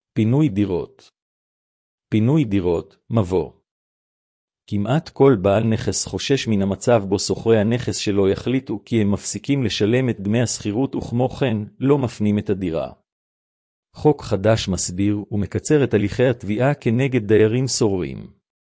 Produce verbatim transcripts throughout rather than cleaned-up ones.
פינוי דירות. פינוי דירות, מבוא. כמעט כל בעל נכס חושש מן המצב בו שוכרי הנכס שלו יחליטו כי הם מפסיקים לשלם את דמי השכירות וכמו כן לא מפנים את הדירה. חוק חדש מסביר ומקצר את הליכי התביעה כנגד דיירים סוררים.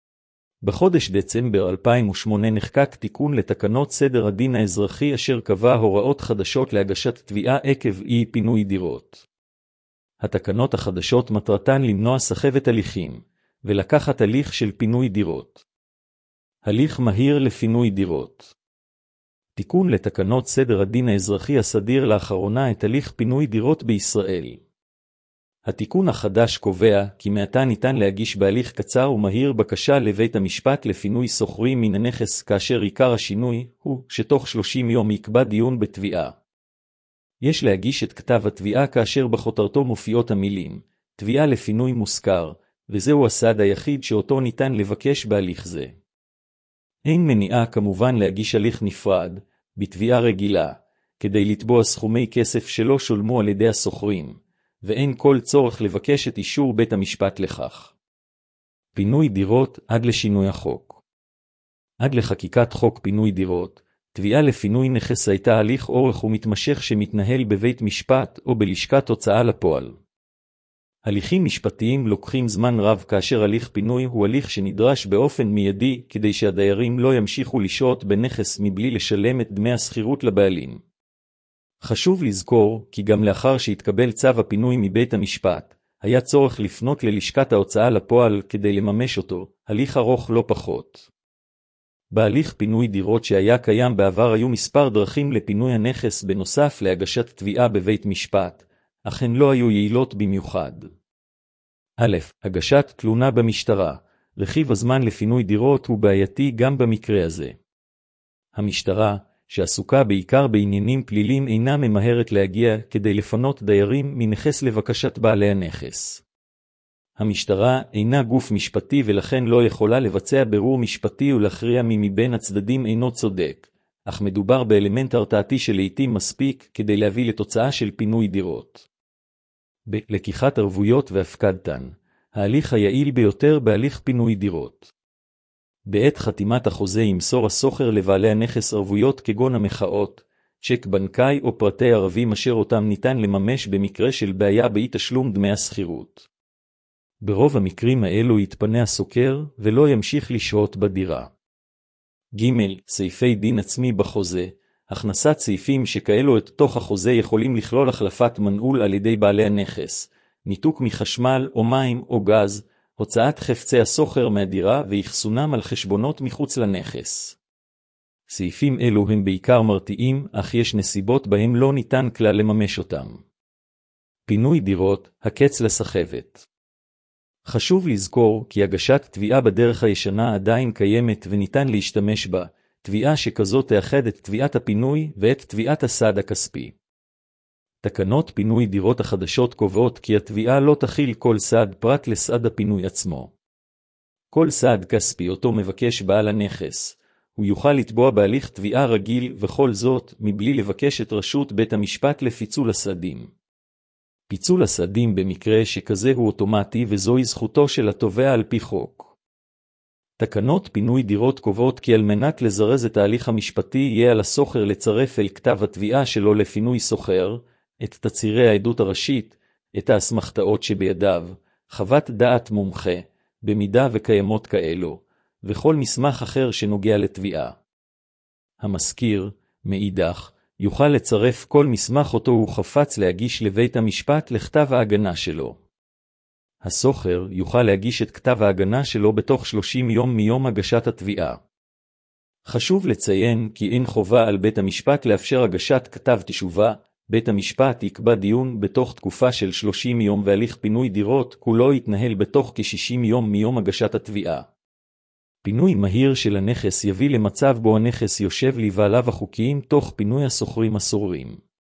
בחודש דצמבר אלפיים ושמונה נחקק תיקון לתקנות סדר הדין האזרחי אשר קבע הוראות חדשות להגשת תביעה עקב אי פינוי דירות. התקנות החדשות מטרתן למנוע סחבת הליכים, ולקחת הליך של פינוי דירות. הליך מהיר לפינוי דירות. תיקון לתקנות סדר הדין האזרחי הסדיר לאחרונה את הליך פינוי דירות בישראל. התיקון החדש קובע כי מעתה ניתן להגיש בהליך קצר ומהיר בקשה לבית המשפט לפינוי שוכרים מן הנכס כאשר עיקר השינוי הוא שתוך שלושים יום יקבע דיון בתביעה. יש להגיש את כתב התביעה כאשר בכותרתו מופיעות המילים תביעה לפינוי מושכר, וזהו הסעד היחיד שאותו ניתן לבקש בהליך זה. אין מניעה כמובן להגיש הליך נפרד, בתביעה רגילה, כדי לתבוע סכומי כסף שלא שולמו על ידי השוכרים, ואין כל צורך לבקש את אישור בית המשפט לכך. פינוי דירות עד לשינוי החוק. עד לחקיקת חוק פינוי דירות, תביעה לפינוי נכס הייתה הליך אורך ומתמשך שמתנהל בבית משפט או בלשכת הוצאה לפועל. הליכים משפטיים לוקחים זמן רב כאשר הליך פינוי הוא הליך שנדרש באופן מיידי כדי שהדיירים לא ימשיכו לשהות בנכס מבלי לשלם את דמי השכירות לבעלים. חשוב לזכור כי גם לאחר שהתקבל צו הפינוי מבית המשפט, היה צורך לפנות ללשכת ההוצאה לפועל כדי לממש אותו, הליך ארוך לא פחות. בהליך פינוי דירות שהיה קיים בעבר היו מספר דרכים לפינוי הנכס בנוסף להגשת תביעה בבית משפט, אך הן לא היו יעילות במיוחד. א', הגשת תלונה במשטרה. רכיב הזמן לפינוי דירות הוא בעייתי גם במקרה הזה. המשטרה, שעסוקה בעיקר בעניינים פליליים, אינה ממהרת להגיע כדי לפנות דיירים מנכס לבקשת בעלי הנכס. המשטרה אינה גוף משפטי ולכן לא יכולה לבצע בירור משפטי ולהכריע מי מבין הצדדים אינו צודק, אך מדובר באלמנט הרתעתי שלעיתים מספיק כדי להביא לתוצאה של פינוי דירות. בלקיחת ערבויות והפקדתן, ההליך היעיל ביותר בהליך פינוי דירות. בעת חתימת החוזה ימסור הסוחר לבעלי הנכס ערבויות כגון המחאות, צ'ק בנקאי או פרטי ערבים אשר אותם ניתן לממש במקרה של בעיה באי תשלום דמי השכירות. ברוב המקרים האלו יתפנה הסוקר ולא ימשיך לשהות בדירה. ג' סעיפי דין עצמי בחוזה. הכנסת סעיפים שכאלו את תוך החוזה יכולים לכלול החלפת מנעול על ידי בעלי הנכס, ניתוק מחשמל או מים או גז, הוצאת חפצי הסוחר מהדירה ואחסונם על חשבונות מחוץ לנכס. סעיפים אלו הם בעיקר מרתיעים, אך יש נסיבות בהם לא ניתן כלל לממש אותם. פינוי דירות, הקץ לסחבת. חשוב לזכור כי הגשת תביעה בדרך הישנה עדיין קיימת וניתן להשתמש בה, תביעה שכזאת תאחד את תביעת הפינוי ואת תביעת הסעד הכספי. תקנות פינוי דירות החדשות קובעות כי התביעה לא תכיל כל סעד פרט לסעד הפינוי עצמו. כל סעד כספי אותו מבקש בעל הנכס, הוא יוכל לתבוע בהליך תביעה רגיל וכל זאת מבלי לבקש את רשות בית המשפט לפיצול הסעדים. פיצול הסעדים במקרה שכזה הוא אוטומטי וזוהי זכותו של התובע על פי חוק. תקנות פינוי דירות קובעות כי על מנת לזרז את ההליך המשפטי יהיה על הסוחר לצרף אל כתב התביעה שלו לפינוי סוחר, את תצהירי העדות הראשית, את האסמכתאות שבידיו, חוות דעת מומחה, במידה וקיימות כאלו, וכל מסמך אחר שנוגע לתביעה. המזכיר, מאידך, יוכל לצרף כל מסמך אותו הוא חפץ להגיש לבית המשפט לכתב ההגנה שלו. הסוחר יוכל להגיש את כתב ההגנה שלו בתוך שלושים יום מיום הגשת התביעה. חשוב לציין כי אין חובה על בית המשפט לאפשר הגשת כתב תשובה, בית המשפט יקבע דיון בתוך תקופה של שלושים יום והליך פינוי דירות כולו יתנהל בתוך כ-שישים יום מיום הגשת התביעה. פינוי מהיר של הנכס יביא למצב בו הנכס יושב לבעליו החוקיים תוך פינוי הסוחרים הסוררים.